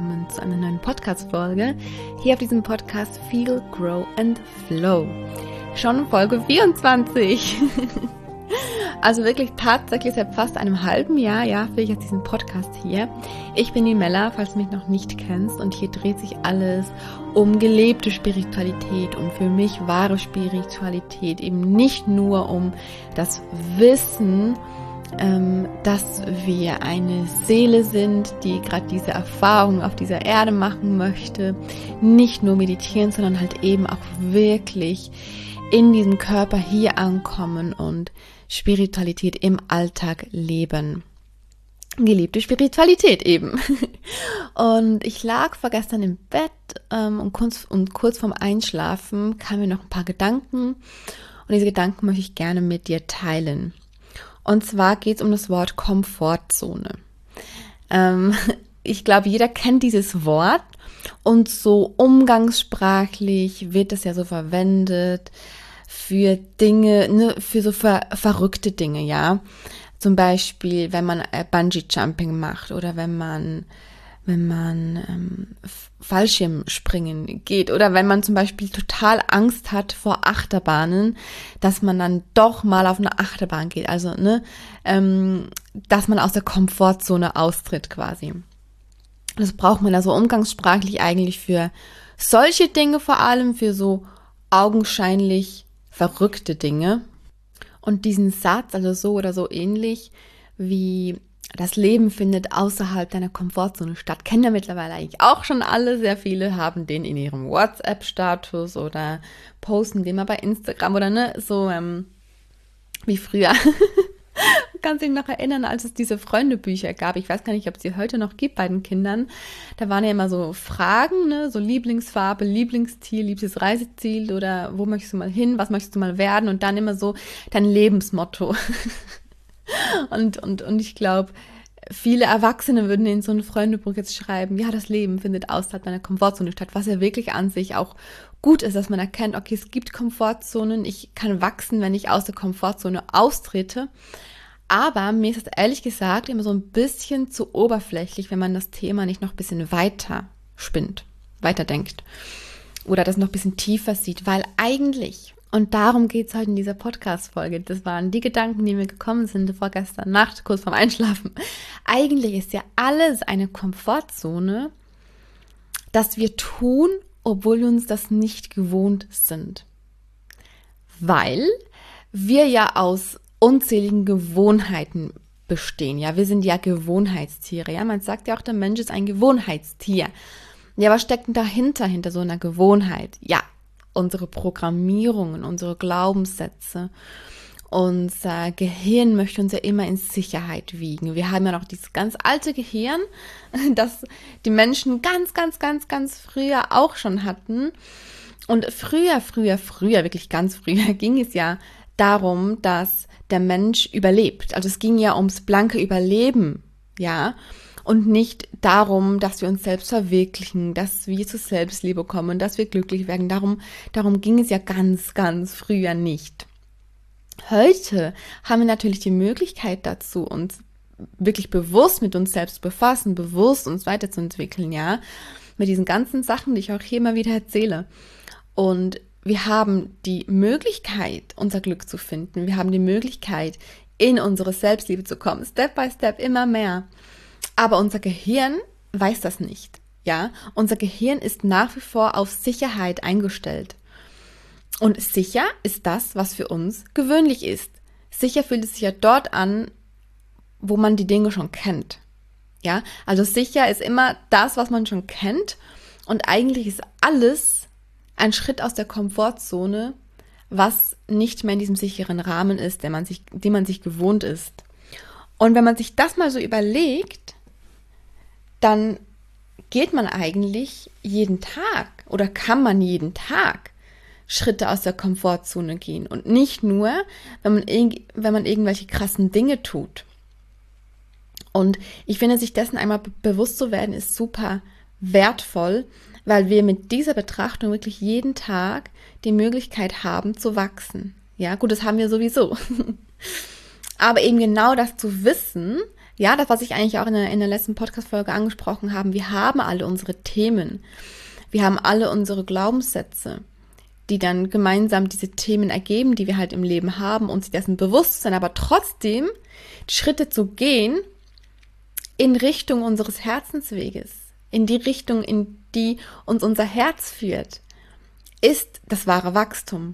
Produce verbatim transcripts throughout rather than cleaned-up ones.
willkommen zu einer neuen Podcast-Folge hier auf diesem Podcast Feel, Grow and Flow. Schon Folge vierundzwanzig. Also wirklich tatsächlich seit fast einem halben Jahr, ja, führe ich jetzt diesen Podcast hier. Ich bin die Mella, falls du mich noch nicht kennst, und hier dreht sich alles um gelebte Spiritualität, um für mich wahre Spiritualität, eben nicht nur um das Wissen, ähm, dass wir eine Seele sind, die gerade diese Erfahrung auf dieser Erde machen möchte, nicht nur meditieren, sondern halt eben auch wirklich in diesem Körper hier ankommen und Spiritualität im Alltag leben. Gelebte Spiritualität eben. Und ich lag vorgestern im Bett ähm, und, kurz, und kurz vorm Einschlafen kamen mir noch ein paar Gedanken. Und diese Gedanken möchte ich gerne mit dir teilen. Und zwar geht es um das Wort Komfortzone. Ähm, ich glaube, jeder kennt dieses Wort. Und so umgangssprachlich wird es ja so verwendet für Dinge, ne, für so ver verrückte Dinge, ja. Zum Beispiel, wenn man äh, Bungee-Jumping macht oder wenn man, wenn man ähm, Fallschirmspringen geht oder wenn man zum Beispiel total Angst hat vor Achterbahnen, dass man dann doch mal auf eine Achterbahn geht. Also, ne, ähm, dass man aus der Komfortzone austritt quasi. Das braucht man also umgangssprachlich eigentlich für solche Dinge, vor allem für so augenscheinlich verrückte Dinge. Und diesen Satz, also so oder so ähnlich wie das Leben findet außerhalb deiner Komfortzone statt, kennen ja mittlerweile eigentlich auch schon alle. Sehr viele haben den in ihrem WhatsApp-Status oder posten den mal bei Instagram oder ne, so ähm, wie früher. Kannst dich noch erinnern, als es diese Freundebücher gab. Ich weiß gar nicht, ob es sie heute noch gibt bei den Kindern. Da waren ja immer so Fragen, ne? So Lieblingsfarbe, Lieblingstier, liebstes Reiseziel oder wo möchtest du mal hin, was möchtest du mal werden und dann immer so dein Lebensmotto. und, und, und ich glaube, viele Erwachsene würden in so ein Freundebuch jetzt schreiben, ja, das Leben findet außerhalb deiner Komfortzone statt, was ja wirklich an sich auch gut ist, dass man erkennt, okay, es gibt Komfortzonen, ich kann wachsen, wenn ich aus der Komfortzone austrete. Aber mir ist das ehrlich gesagt immer so ein bisschen zu oberflächlich, wenn man das Thema nicht noch ein bisschen weiter spinnt, weiterdenkt oder das noch ein bisschen tiefer sieht, weil eigentlich, und darum geht es heute in dieser Podcast-Folge, das waren die Gedanken, die mir gekommen sind vorgestern Nacht, kurz vorm Einschlafen, eigentlich ist ja alles eine Komfortzone, dass wir tun, obwohl wir uns das nicht gewohnt sind. Weil wir ja aus unzähligen Gewohnheiten bestehen. Ja, wir sind ja Gewohnheitstiere. Ja, man sagt ja auch, der Mensch ist ein Gewohnheitstier. Ja, was steckt denn dahinter, hinter so einer Gewohnheit? Ja, unsere Programmierungen, unsere Glaubenssätze. Unser Gehirn möchte uns ja immer in Sicherheit wiegen. Wir haben ja noch dieses ganz alte Gehirn, das die Menschen ganz, ganz, ganz, ganz früher auch schon hatten. Und früher, früher, früher, wirklich ganz früher ging es ja darum, dass der Mensch überlebt. Also es ging ja ums blanke Überleben, ja, und nicht darum, dass wir uns selbst verwirklichen, dass wir zur Selbstliebe kommen, dass wir glücklich werden. Darum, darum ging es ja ganz, ganz früher nicht. Heute haben wir natürlich die Möglichkeit dazu, uns wirklich bewusst mit uns selbst befassen, bewusst uns weiterzuentwickeln, ja, mit diesen ganzen Sachen, die ich auch hier immer wieder erzähle. Und wir haben die Möglichkeit, unser Glück zu finden. Wir haben die Möglichkeit, in unsere Selbstliebe zu kommen. Step by Step immer mehr. Aber unser Gehirn weiß das nicht. Ja, unser Gehirn ist nach wie vor auf Sicherheit eingestellt. Und sicher ist das, was für uns gewöhnlich ist. Sicher fühlt es sich ja dort an, wo man die Dinge schon kennt. Ja, also sicher ist immer das, was man schon kennt. Und eigentlich ist alles ein Schritt aus der Komfortzone, was nicht mehr in diesem sicheren Rahmen ist, den man sich, den man sich gewohnt ist. Und wenn man sich das mal so überlegt, dann geht man eigentlich jeden Tag oder kann man jeden Tag Schritte aus der Komfortzone gehen und nicht nur, wenn man, irg- wenn man irgendwelche krassen Dinge tut. Und ich finde, sich dessen einmal be- bewusst zu werden, ist super wertvoll, weil wir mit dieser Betrachtung wirklich jeden Tag die Möglichkeit haben zu wachsen. Ja, gut, das haben wir sowieso. Aber eben genau das zu wissen, Ja, das, was ich eigentlich auch in der, in der letzten Podcast-Folge angesprochen habe, wir haben alle unsere Themen, wir haben alle unsere Glaubenssätze, die dann gemeinsam diese Themen ergeben, die wir halt im Leben haben, und sich dessen bewusst zu sein, aber trotzdem die Schritte zu gehen in Richtung unseres Herzensweges, in die Richtung, in die uns unser Herz führt, ist das wahre Wachstum.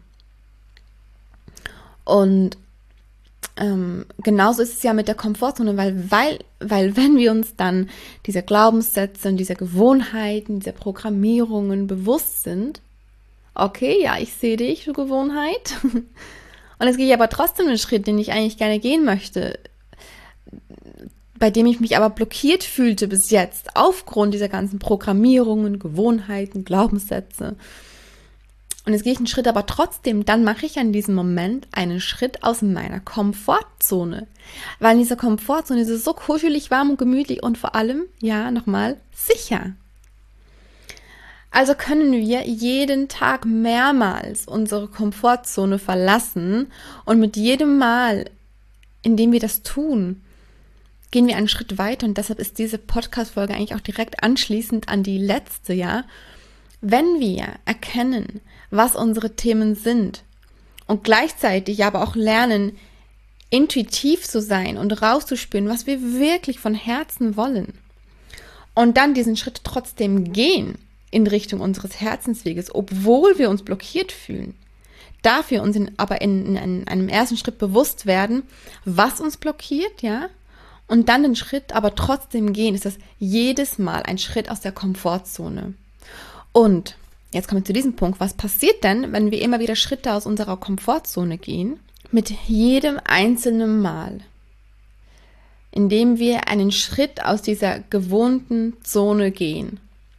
Und ähm, genauso ist es ja mit der Komfortzone, weil, weil, weil wenn wir uns dann dieser Glaubenssätze und dieser Gewohnheiten, dieser Programmierungen bewusst sind, okay, ja, ich sehe dich, du Gewohnheit, und jetzt gehe ich aber trotzdem einen Schritt, den ich eigentlich gerne gehen möchte, bei dem ich mich aber blockiert fühlte bis jetzt, aufgrund dieser ganzen Programmierungen, Gewohnheiten, Glaubenssätze. Und jetzt gehe ich einen Schritt aber trotzdem, dann mache ich an diesem Moment einen Schritt aus meiner Komfortzone. Weil in dieser Komfortzone ist es so kuschelig, warm und gemütlich und vor allem, ja, nochmal, sicher. Also können wir jeden Tag mehrmals unsere Komfortzone verlassen und mit jedem Mal, in dem wir das tun, gehen wir einen Schritt weiter, und deshalb ist diese Podcast-Folge eigentlich auch direkt anschließend an die letzte, ja. Wenn wir erkennen, was unsere Themen sind und gleichzeitig aber auch lernen, intuitiv zu sein und rauszuspüren, was wir wirklich von Herzen wollen, und dann diesen Schritt trotzdem gehen in Richtung unseres Herzensweges, obwohl wir uns blockiert fühlen, dafür uns in, aber in, in einem ersten Schritt bewusst werden, was uns blockiert, ja, und dann den Schritt aber trotzdem gehen, ist das jedes Mal ein Schritt aus der Komfortzone. Und jetzt kommen wir zu diesem Punkt. Was passiert denn, wenn wir immer wieder Schritte aus unserer Komfortzone gehen? Mit jedem einzelnen Mal, indem wir einen Schritt aus dieser gewohnten Zone gehen,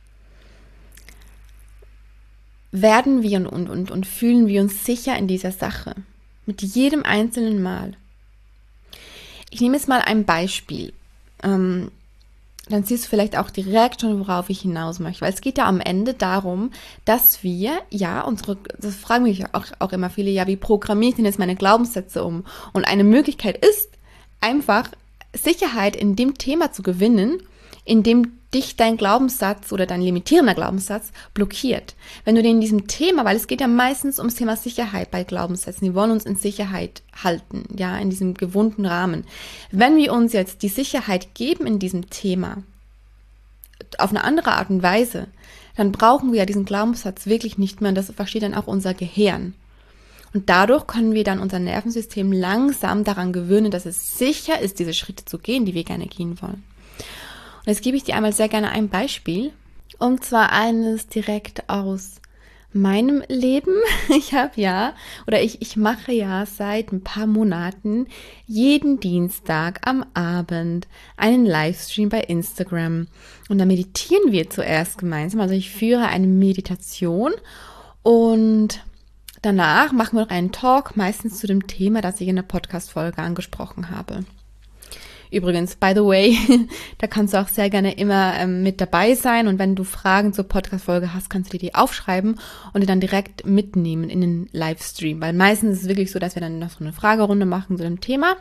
werden wir und, und, und, und fühlen wir uns sicher in dieser Sache. Mit jedem einzelnen Mal. Ich nehme jetzt mal ein Beispiel. Ähm, dann siehst du vielleicht auch direkt schon, worauf ich hinaus möchte. Weil es geht ja am Ende darum, dass wir, ja, unsere, das fragen mich auch, auch immer viele, ja, wie programmiere ich denn jetzt meine Glaubenssätze um? Und eine Möglichkeit ist, einfach Sicherheit in dem Thema zu gewinnen, in dem dich dein Glaubenssatz oder dein limitierender Glaubenssatz blockiert. Wenn du dir in diesem Thema, weil es geht ja meistens ums Thema Sicherheit bei Glaubenssätzen, die wollen uns in Sicherheit halten, ja, in diesem gewohnten Rahmen. Wenn wir uns jetzt die Sicherheit geben in diesem Thema, auf eine andere Art und Weise, dann brauchen wir ja diesen Glaubenssatz wirklich nicht mehr, und das versteht dann auch unser Gehirn. Und dadurch können wir dann unser Nervensystem langsam daran gewöhnen, dass es sicher ist, diese Schritte zu gehen, die wir gerne gehen wollen. Und jetzt gebe ich dir einmal sehr gerne ein Beispiel, und zwar eines direkt aus meinem Leben. Ich habe ja, oder ich, ich mache ja seit ein paar Monaten jeden Dienstag am Abend einen Livestream bei Instagram. Und da meditieren wir zuerst gemeinsam. Also ich führe eine Meditation und danach machen wir noch einen Talk, meistens zu dem Thema, das ich in der Podcast-Folge angesprochen habe. Übrigens, by the way, da kannst du auch sehr gerne immer ähm, mit dabei sein, und wenn du Fragen zur Podcast-Folge hast, kannst du dir die aufschreiben und die dann direkt mitnehmen in den Livestream, weil meistens ist es wirklich so, dass wir dann noch so eine Fragerunde machen zu dem Thema.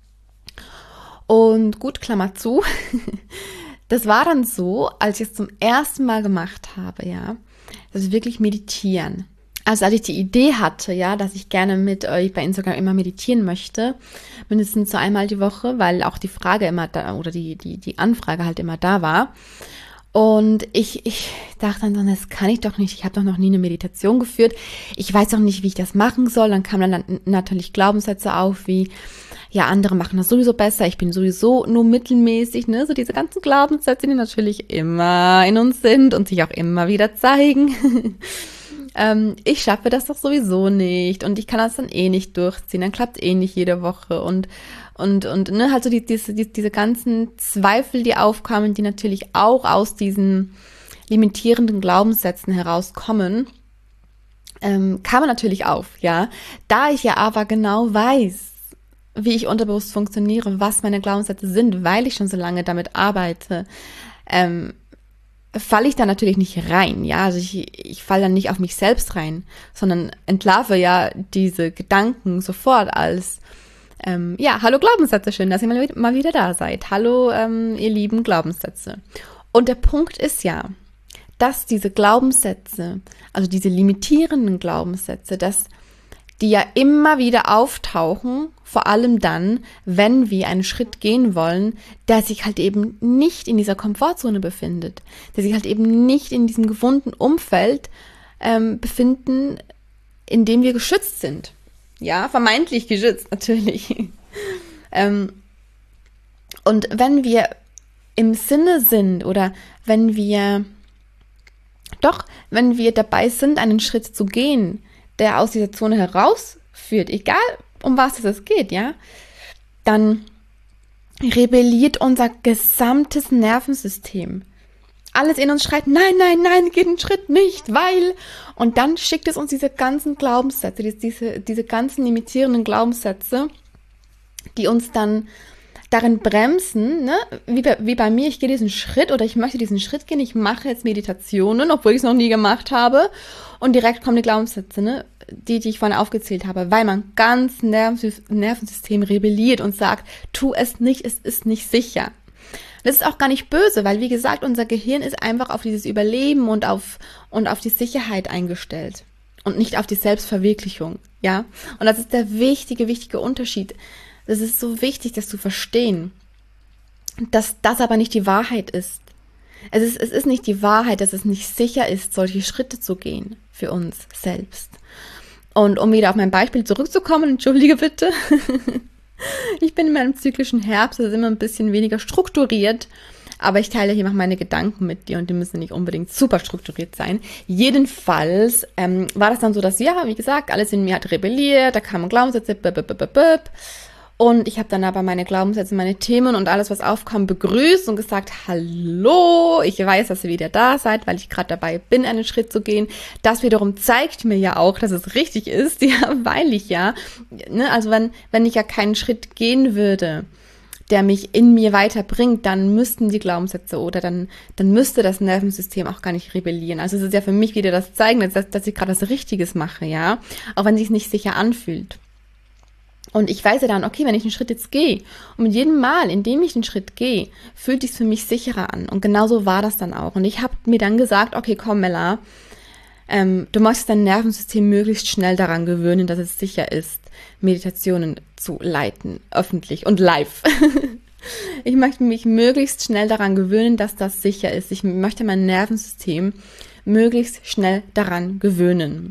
Und gut, Klammer zu, das war dann so, als ich es zum ersten Mal gemacht habe, ja, also wirklich meditieren. Also als ich die Idee hatte, ja, dass ich gerne mit euch bei Instagram immer meditieren möchte, mindestens so einmal die Woche, weil auch die Frage immer da, oder die, die, die Anfrage halt immer da war. Und ich, ich dachte dann so, das kann ich doch nicht, ich habe doch noch nie eine Meditation geführt, ich weiß doch nicht, wie ich das machen soll. Dann kamen dann natürlich Glaubenssätze auf, wie, ja, andere machen das sowieso besser, ich bin sowieso nur mittelmäßig, ne, so diese ganzen Glaubenssätze, die natürlich immer in uns sind und sich auch immer wieder zeigen. ähm, ich schaffe das doch sowieso nicht und ich kann das dann eh nicht durchziehen, dann klappt eh nicht jede Woche und und und ne, halt so die, diese, die, diese ganzen Zweifel, die aufkamen, die natürlich auch aus diesen limitierenden Glaubenssätzen herauskommen, ähm, kamen natürlich auf, ja. Da ich ja aber genau weiß, wie ich unterbewusst funktioniere, was meine Glaubenssätze sind, weil ich schon so lange damit arbeite, ähm, falle ich da natürlich nicht rein, ja, also ich, ich falle dann nicht auf mich selbst rein, sondern entlarve ja diese Gedanken sofort als Ähm, ja, hallo Glaubenssätze, schön, dass ihr mal, mal wieder da seid. Hallo, ähm, ihr lieben Glaubenssätze. Und der Punkt ist ja, dass diese Glaubenssätze, also diese limitierenden Glaubenssätze, dass die ja immer wieder auftauchen, vor allem dann, wenn wir einen Schritt gehen wollen, der sich halt eben nicht in dieser Komfortzone befindet, der sich halt eben nicht in diesem gewohnten Umfeld ähm, befinden, in dem wir geschützt sind. Ja, vermeintlich geschützt, natürlich. ähm, und wenn wir im Sinne sind oder wenn wir, doch, wenn wir dabei sind, einen Schritt zu gehen, der aus dieser Zone herausführt, egal um was es geht, ja, dann rebelliert unser gesamtes Nervensystem. Alles in uns schreit, nein, nein, nein, geht einen Schritt nicht, weil, und dann schickt es uns diese ganzen Glaubenssätze, diese, diese ganzen limitierenden Glaubenssätze, die uns dann darin bremsen, ne? wie, bei, wie bei mir, ich gehe diesen Schritt oder ich möchte diesen Schritt gehen, ich mache jetzt Meditationen, obwohl ich es noch nie gemacht habe und direkt kommen die Glaubenssätze, ne? die, die ich vorhin aufgezählt habe, weil mein ganz Nervensystem rebelliert und sagt, tu es nicht, es ist nicht sicher. Das ist auch gar nicht böse, weil wie gesagt, unser Gehirn ist einfach auf dieses Überleben und auf, und auf die Sicherheit eingestellt und nicht auf die Selbstverwirklichung, ja. Und das ist der wichtige, wichtige Unterschied. Das ist so wichtig, das zu verstehen, dass das aber nicht die Wahrheit ist. Es ist, es ist nicht die Wahrheit, dass es nicht sicher ist, solche Schritte zu gehen für uns selbst. Und um wieder auf mein Beispiel zurückzukommen, entschuldige bitte, ich bin in meinem zyklischen Herbst, das ist immer ein bisschen weniger strukturiert, aber ich teile hier mal meine Gedanken mit dir und die müssen nicht unbedingt super strukturiert sein. Jedenfalls ähm, war das dann so, dass, ja, wie gesagt, alles in mir hat rebelliert, da kamen Glaubenssätze, bip, bip, bip, bip. Und ich habe dann aber meine Glaubenssätze, meine Themen und alles, was aufkam, begrüßt und gesagt, hallo, ich weiß, dass ihr wieder da seid, weil ich gerade dabei bin, einen Schritt zu gehen. Das wiederum zeigt mir ja auch, dass es richtig ist, ja, weil ich ja, ne, also wenn, wenn ich ja keinen Schritt gehen würde, der mich in mir weiterbringt, dann müssten die Glaubenssätze oder dann, dann müsste das Nervensystem auch gar nicht rebellieren. Also es ist ja für mich wieder das Zeigen, dass, dass ich gerade was Richtiges mache, ja, auch wenn es sich nicht sicher anfühlt. Und ich weiß ja dann, okay, wenn ich einen Schritt jetzt gehe und mit jedem Mal, in dem ich einen Schritt gehe, fühlt sich für mich sicherer an. Und genauso war das dann auch. Und ich habe mir dann gesagt, okay, komm, Mella, ähm, du möchtest dein Nervensystem möglichst schnell daran gewöhnen, dass es sicher ist, Meditationen zu leiten, öffentlich und live. Ich möchte mich möglichst schnell daran gewöhnen, dass das sicher ist. Ich möchte mein Nervensystem möglichst schnell daran gewöhnen.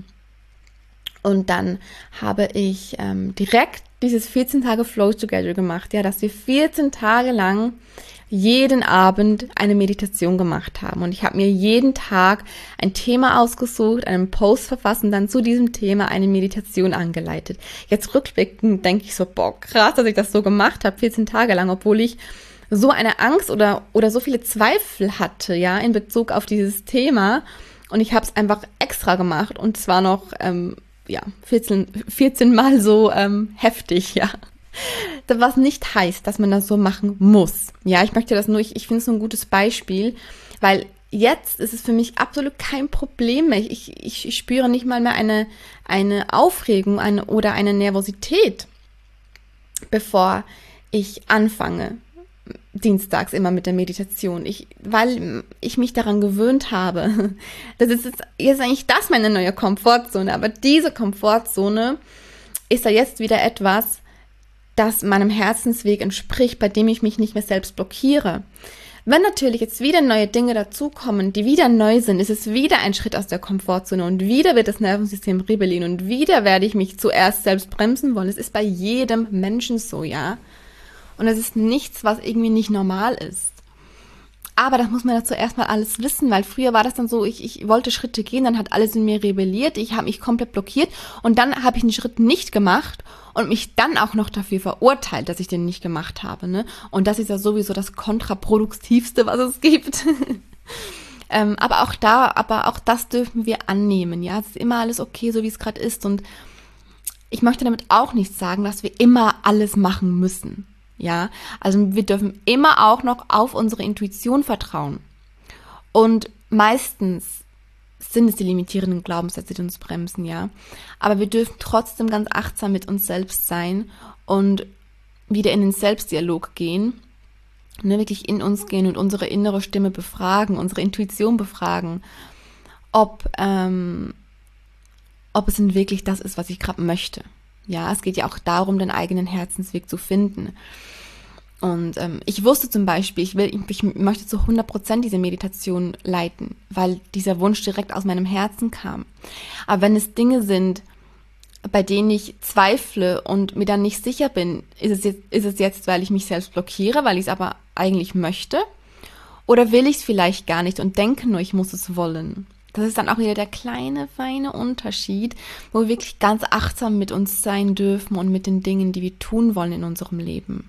Und dann habe ich ähm, direkt dieses vierzehn Tage Flow Together gemacht, ja, dass wir vierzehn Tage lang jeden Abend eine Meditation gemacht haben. Und ich habe mir jeden Tag ein Thema ausgesucht, einen Post verfasst und dann zu diesem Thema eine Meditation angeleitet. Jetzt rückblickend denke ich so, boah, krass, dass ich das so gemacht habe, vierzehn Tage lang, obwohl ich so eine Angst oder, oder so viele Zweifel hatte, ja, in Bezug auf dieses Thema. Und ich habe es einfach extra gemacht und zwar noch ähm, ja, vierzehn, vierzehn Mal so ähm, heftig, ja. Was nicht heißt, dass man das so machen muss. Ja, ich möchte das nur, ich, ich finde es so ein gutes Beispiel, weil jetzt ist es für mich absolut kein Problem mehr. Ich, ich, ich spüre nicht mal mehr eine, eine Aufregung eine, oder eine Nervosität, bevor ich anfange. Dienstags immer mit der Meditation, ich, weil ich mich daran gewöhnt habe. Das ist jetzt, jetzt eigentlich das meine neue Komfortzone, aber diese Komfortzone ist ja jetzt wieder etwas, das meinem Herzensweg entspricht, bei dem ich mich nicht mehr selbst blockiere. Wenn natürlich jetzt wieder neue Dinge dazukommen, die wieder neu sind, ist es wieder ein Schritt aus der Komfortzone und wieder wird das Nervensystem rebellieren und wieder werde ich mich zuerst selbst bremsen wollen. Es ist bei jedem Menschen so, ja. Und es ist nichts, was irgendwie nicht normal ist. Aber das muss man dazu erstmal alles wissen, weil früher war das dann so, ich, ich wollte Schritte gehen, dann hat alles in mir rebelliert, ich habe mich komplett blockiert und dann habe ich einen Schritt nicht gemacht und mich dann auch noch dafür verurteilt, dass ich den nicht gemacht habe, ne? Und das ist ja sowieso das Kontraproduktivste, was es gibt. ähm, aber auch da, aber auch das dürfen wir annehmen, ja? Es ist immer alles okay, so wie es gerade ist und ich möchte damit auch nicht sagen, dass wir immer alles machen müssen. Ja, also wir dürfen immer auch noch auf unsere Intuition vertrauen. Und meistens sind es die limitierenden Glaubenssätze, die uns bremsen, ja. Aber wir dürfen trotzdem ganz achtsam mit uns selbst sein und wieder in den Selbstdialog gehen, ne, wirklich in uns gehen und unsere innere Stimme befragen, unsere Intuition befragen, ob, ähm, ob es denn wirklich das ist, was ich gerade möchte. Ja, es geht ja auch darum, den eigenen Herzensweg zu finden. Und ähm, ich wusste zum Beispiel, ich will, ich möchte zu hundert Prozent diese Meditation leiten, weil dieser Wunsch direkt aus meinem Herzen kam. Aber wenn es Dinge sind, bei denen ich zweifle und mir dann nicht sicher bin, ist es jetzt, ist es jetzt, weil ich mich selbst blockiere, weil ich es aber eigentlich möchte? Oder will ich es vielleicht gar nicht und denke nur, ich muss es wollen? Das ist dann auch wieder der kleine, feine Unterschied, wo wir wirklich ganz achtsam mit uns sein dürfen und mit den Dingen, die wir tun wollen in unserem Leben.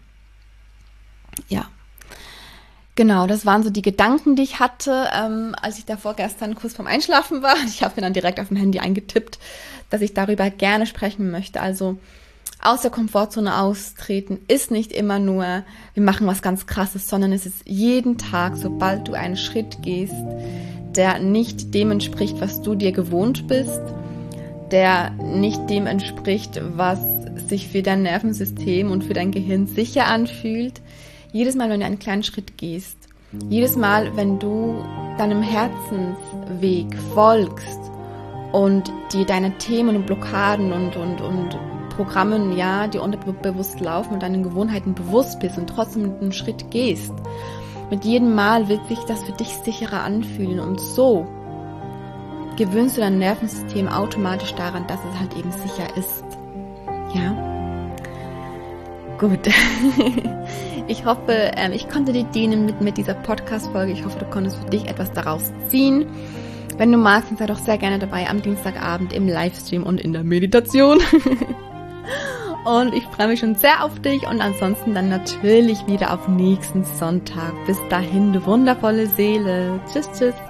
Ja, genau, das waren so die Gedanken, die ich hatte, ähm, als ich davor gestern kurz vorm Einschlafen war. Ich habe mir dann direkt auf dem Handy eingetippt, dass ich darüber gerne sprechen möchte. Also aus der Komfortzone austreten ist nicht immer nur, wir machen was ganz Krasses, sondern es ist jeden Tag, sobald du einen Schritt gehst, der nicht dem entspricht, was du dir gewohnt bist, der nicht dem entspricht, was sich für dein Nervensystem und für dein Gehirn sicher anfühlt. Jedes Mal, wenn du einen kleinen Schritt gehst, jedes Mal, wenn du deinem Herzensweg folgst und dir deine Themen und Blockaden und, und, und Programmen, ja, die unterbewusst laufen und deinen Gewohnheiten bewusst bist und trotzdem einen Schritt gehst, mit jedem Mal wird sich das für dich sicherer anfühlen und so gewöhnst du dein Nervensystem automatisch daran, dass es halt eben sicher ist. Ja? Gut. Ich hoffe, ich konnte dir dienen mit, mit dieser Podcast-Folge. Ich hoffe, du konntest für dich etwas daraus ziehen. Wenn du magst, dann sei doch sehr gerne dabei am Dienstagabend im Livestream und in der Meditation. Und ich freue mich schon sehr auf dich und ansonsten dann natürlich wieder auf nächsten Sonntag. Bis dahin, du wundervolle Seele. Tschüss, tschüss.